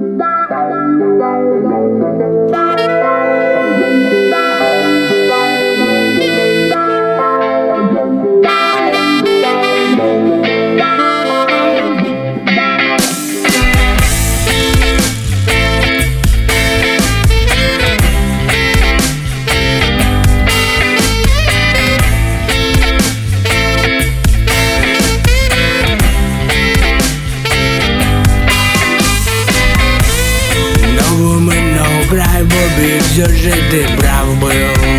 Все же ты прав был,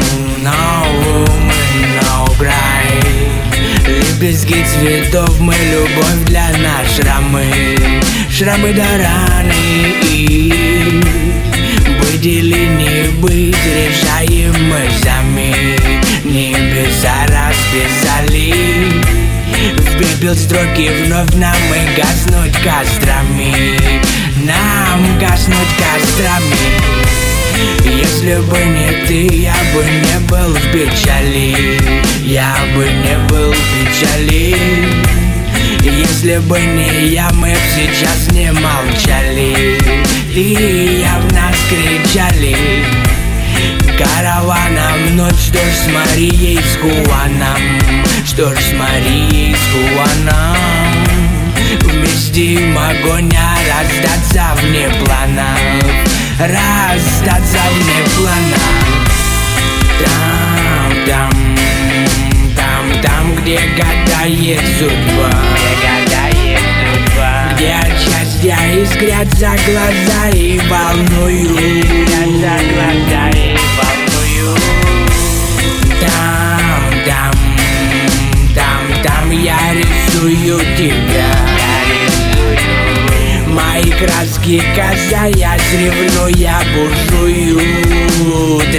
no cry. Лепестки цветов, мы любовь для нас, шрамы до раны. И быть или не быть, решаем мы сами. Небеса расписали в пепел строки, вновь нам и гаснуть кострами. Нам гаснуть кострами. Если бы не ты, я бы не был в печали. Я бы не был в печали. Если бы не я, мы б сейчас не молчали. Ты и я в нас кричали караваном. Ночь, что ж с Марией, с Хуаном. Что ж с Марией, с Хуаном. Вместе им огонь, раздаться вне планов. Раздаться вне планов. Там, где гадает судьба. Где от счастья искрятся глаза и волнуют. Там я рисую тебя. Мои краски касаясь, ревнуя бушуют.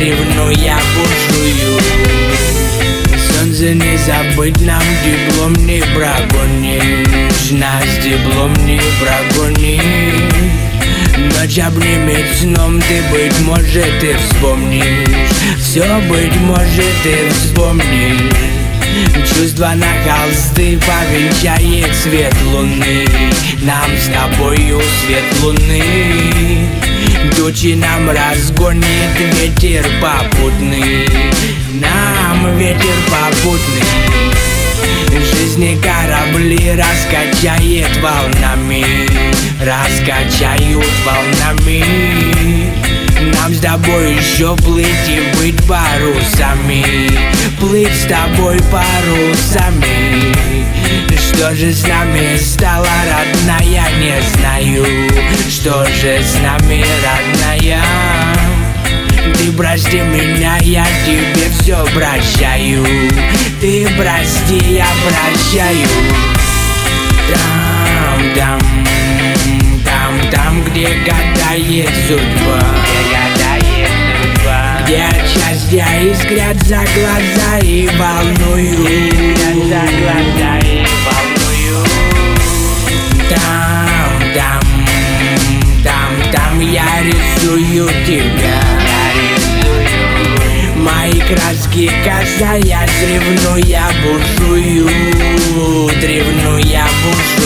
Солнце не забыть, нам диплом не прогонишь. Нас диплом не прогонишь. Ночь обнимет сном, ты, быть может, и вспомнишь. Все, быть может, и вспомнишь. Чувства на холсты повенчает свет луны. Нам с тобою свет луны. Тучи нам разгонит ветер попутный. Нам ветер попутный. Жизни корабли раскачает волнами. Раскачают волнами. Нам с тобой еще плыть и быть парусами. Плыть с тобой парусами. Что же с нами стало, родная, не знаю. Что же с нами, родная? Ты прости меня, я тебе все прощаю. Ты прости, я прощаю. Там, где гадает судьба. Где от счастья искрятся глаза и волнуют. Там я рисую тебя. Мои краски касаясь, ревнуя бушуют.